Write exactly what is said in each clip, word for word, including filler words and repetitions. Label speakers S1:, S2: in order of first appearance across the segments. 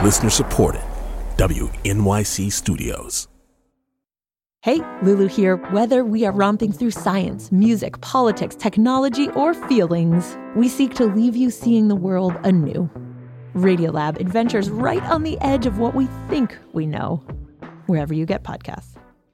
S1: Listener supported. W N Y C Studios.
S2: Hey, Lulu here. Whether we are romping through science, music, politics, technology, or feelings, we seek to leave you seeing the world anew. Radiolab adventures right on the edge of what we think we know. Wherever you get podcasts.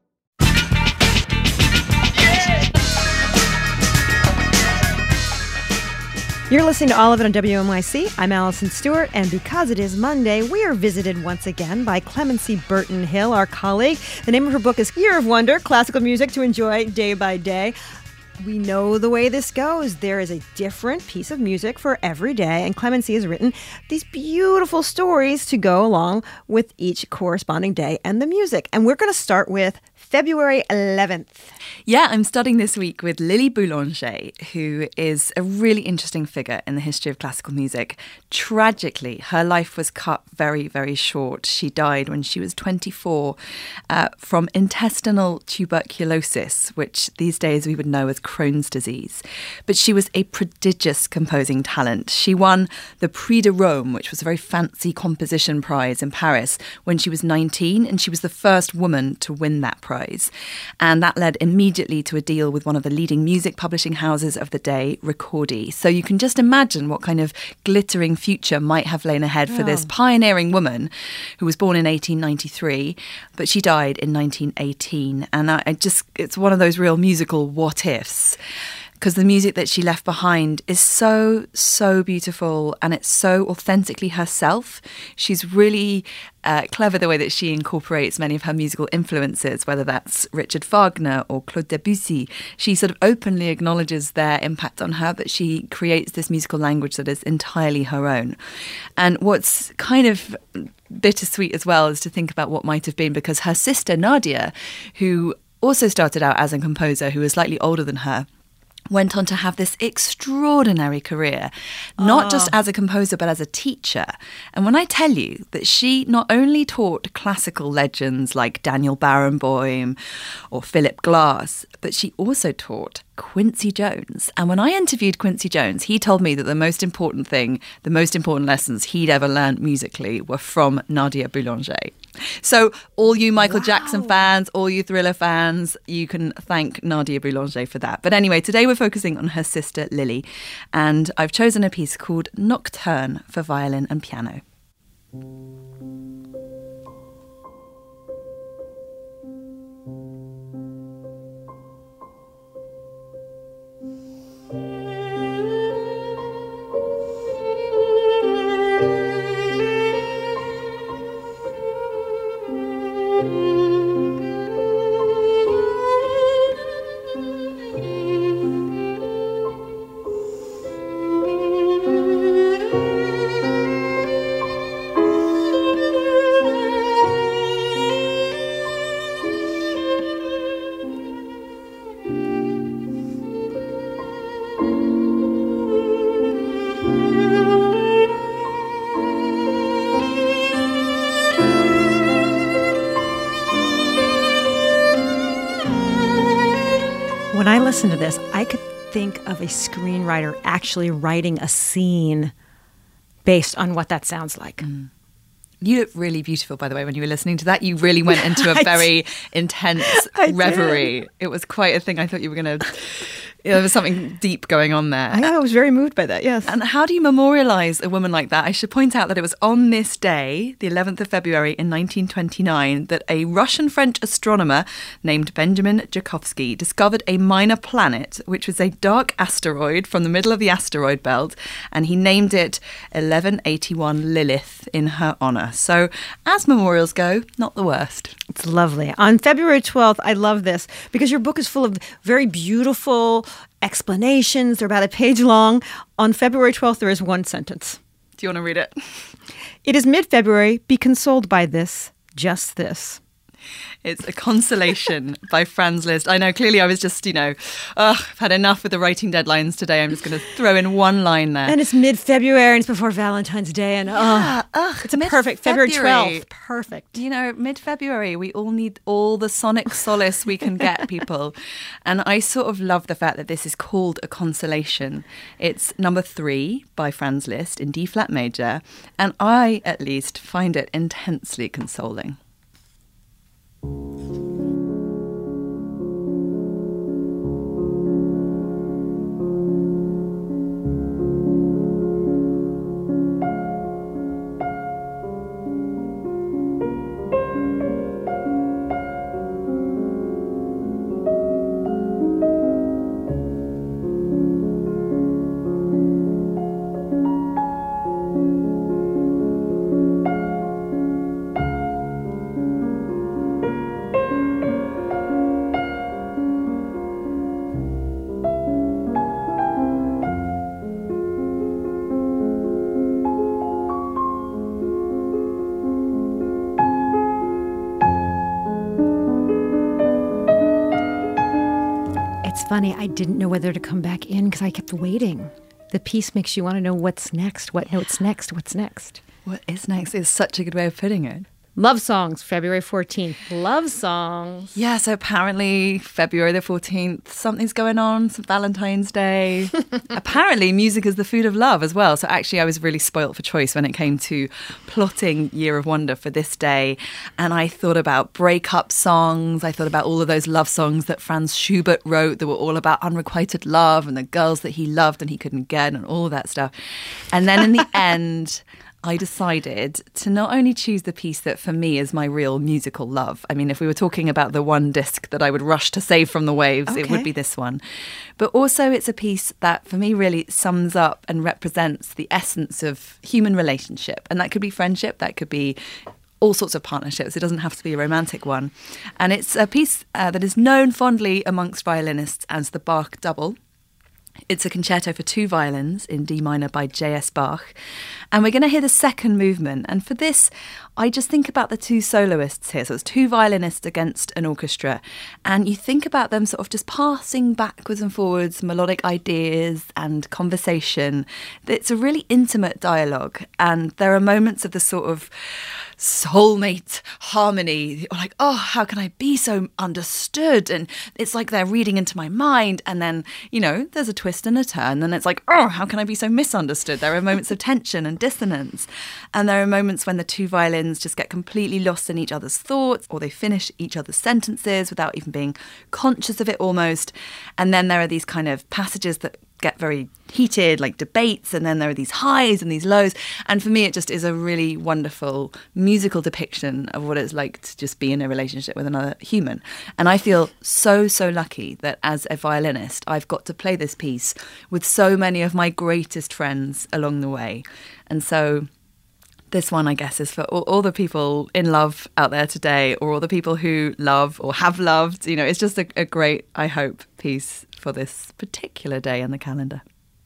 S3: You're listening to All of It on W N Y C. I'm Allison Stewart, and because it is Monday, we are visited once again by Clemency Burton Hill, our colleague. The name of her book is Year of Wonder, Classical Music to Enjoy Day by Day. We know the way this goes. There is a different piece of music for every day, and Clemency has written these beautiful stories to go along with each corresponding day and the music. And we're going to start with February eleventh.
S4: Yeah, I'm studying this week with Lily Boulanger, who is a really interesting figure in the history of classical music. Tragically, her life was cut very, very short. She died when she was twenty-four uh, from intestinal tuberculosis, which these days we would know as Crohn's disease. But she was a prodigious composing talent. She won the Prix de Rome, which was a very fancy composition prize in Paris, when she was nineteen, and she was the first woman to win that prize. And that led immediately to a deal with one of the leading music publishing houses of the day, Ricordi. So you can just imagine what kind of glittering future might have lain ahead for oh. this pioneering woman who was born in eighteen ninety-three, but she died in nineteen eighteen. And I, I just, it's one of those real musical what ifs. Because the music that she left behind is so, so beautiful, and it's so authentically herself. She's really uh, clever the way that she incorporates many of her musical influences, whether that's Richard Wagner or Claude Debussy. She sort of openly acknowledges their impact on her, but she creates this musical language that is entirely her own. And what's kind of bittersweet as well is to think about what might have been, because her sister Nadia, who also started out as a composer, who was slightly older than her, went on to have this extraordinary career, not oh. just as a composer, but as a teacher. And when I tell you that she not only taught classical legends like Daniel Barenboim or Philip Glass, but she also taught Quincy Jones. And when I interviewed Quincy Jones, he told me that the most important thing, the most important lessons he'd ever learned musically were from Nadia Boulanger. So all you Michael wow. Jackson fans, all you Thriller fans, you can thank Nadia Boulanger for that. But anyway, today we're focusing on her sister Lily, and I've chosen a piece called Nocturne for violin and piano.
S3: When I listen to this, I could think of a screenwriter actually writing a scene based on what that sounds like. Mm.
S4: You look really beautiful, by the way, when you were listening to that. You really went into a very intense
S3: I
S4: reverie.
S3: Did.
S4: It was quite a thing. I thought you were going to... There was something deep going on there.
S3: I, I was very moved by that, yes.
S4: And how do you memorialise a woman like that? I should point out that it was on this day, the eleventh of February in nineteen twenty-nine, that a Russian-French astronomer named Benjamin Joukowsky discovered a minor planet, which was a dark asteroid from the middle of the asteroid belt, and he named it eleven eighty-one Lilith in her honour. So, as memorials go, not the worst.
S3: It's lovely. On February twelfth, I love this, because your book is full of very beautiful explanations. They're about a page long. On February twelfth, there is one sentence.
S4: Do you want to read it?
S3: It is mid-February. Be consoled by this, just this.
S4: It's A Consolation by Franz Liszt. I know, clearly I was just, you know, oh, I've had enough with the writing deadlines today. I'm just going to throw in one line there.
S3: And it's mid-February and it's before Valentine's Day. And
S4: yeah,
S3: oh,
S4: ugh,
S3: it's a perfect February twelfth. Perfect.
S4: You know, mid-February, we all need all the sonic solace we can get, people. And I sort of love the fact that this is called A Consolation. It's number three by Franz Liszt in D-flat major. And I, at least, find it intensely consoling.
S3: Funny, I didn't know whether to come back in because I kept waiting. The piece makes you want to know what's next, what note's next, what's next.
S4: What is next is such a good way of putting it.
S3: Love Songs, February fourteenth. Love Songs.
S4: Yeah, so apparently February the fourteenth, something's going on, some Valentine's Day. Apparently music is the food of love as well. So actually I was really spoilt for choice when it came to plotting Year of Wonder for this day. And I thought about breakup songs. I thought about all of those love songs that Franz Schubert wrote that were all about unrequited love and the girls that he loved and he couldn't get and all of that stuff. And then in the end, I decided to not only choose the piece that for me is my real musical love. I mean, if we were talking about the one disc that I would rush to save from the waves, okay, it would be this one. But also it's a piece that for me really sums up and represents the essence of human relationship. And that could be friendship, that could be all sorts of partnerships. It doesn't have to be a romantic one. And it's a piece uh, that is known fondly amongst violinists as the Bach double. It's a concerto for two violins in D minor by J S Bach. And we're going to hear the second movement. And for this, I just think about the two soloists here. So it's two violinists against an orchestra. And you think about them sort of just passing backwards and forwards melodic ideas and conversation. It's a really intimate dialogue. And there are moments of the sort of soulmate harmony, like, oh, how can I be so understood? And it's like they're reading into my mind. And then, you know, there's a twist and a turn. And it's like, oh, how can I be so misunderstood? There are moments of tension and dissonance. And there are moments when the two violins just get completely lost in each other's thoughts, or they finish each other's sentences without even being conscious of it almost. And then there are these kind of passages that get very heated, like debates, and then there are these highs and these lows. And for me, it just is a really wonderful musical depiction of what it's like to just be in a relationship with another human. And I feel so, so lucky that as a violinist, I've got to play this piece with so many of my greatest friends along the way. And so this one, I guess, is for all, all the people in love out there today, or all the people who love or have loved. You know, it's just a, a great, I hope, piece for this particular day in the calendar.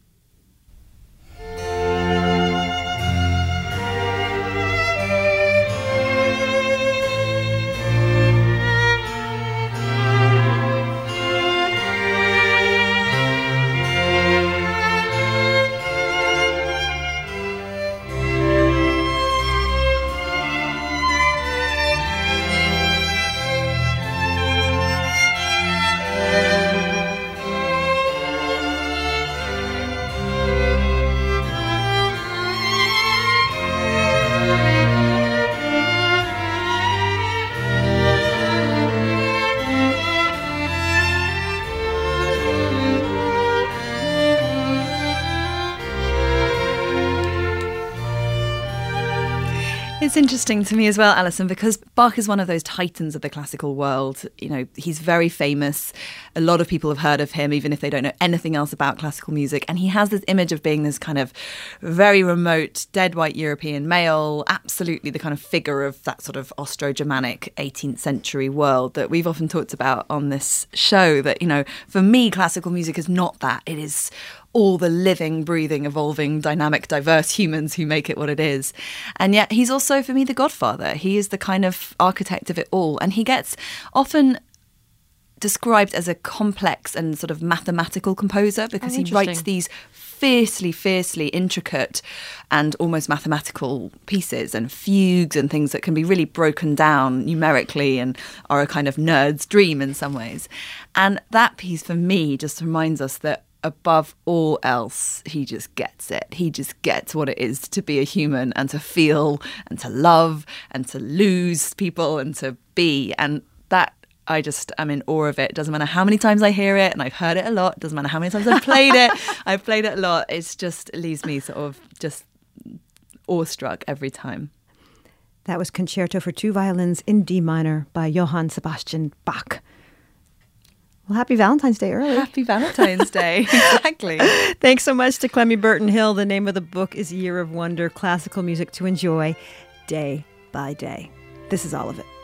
S4: It's interesting to me as well, Alison, because Bach is one of those titans of the classical world. You know, he's very famous. A lot of people have heard of him, even if they don't know anything else about classical music. And he has this image of being this kind of very remote, dead white European male, absolutely the kind of figure of that sort of Austro-Germanic eighteenth century world that we've often talked about on this show. That, you know, for me, classical music is not that. It is all the living, breathing, evolving, dynamic, diverse humans who make it what it is. And yet he's also, for me, the godfather. He is the kind of architect of it all. And he gets often described as a complex and sort of mathematical composer because
S2: Oh,
S4: he writes these fiercely, fiercely intricate and almost mathematical pieces and fugues and things that can be really broken down numerically and are a kind of nerd's dream in some ways. And that piece for me just reminds us that above all else, he just gets it. He just gets what it is to be a human and to feel and to love and to lose people and to be. And that I just am in awe of it. It doesn't matter how many times I hear it, and I've heard it a lot. It doesn't matter how many times I've played it. I've played it a lot. It's just, it leaves me sort of just awestruck every time.
S3: That was Concerto for Two Violins in D minor by Johann Sebastian Bach. Well, happy Valentine's Day early.
S4: Happy Valentine's Day. Exactly.
S3: Thanks so much to Clemmy Burton Hill. The name of the book is Year of Wonder, Classical Music to Enjoy Day by Day. This is all of it.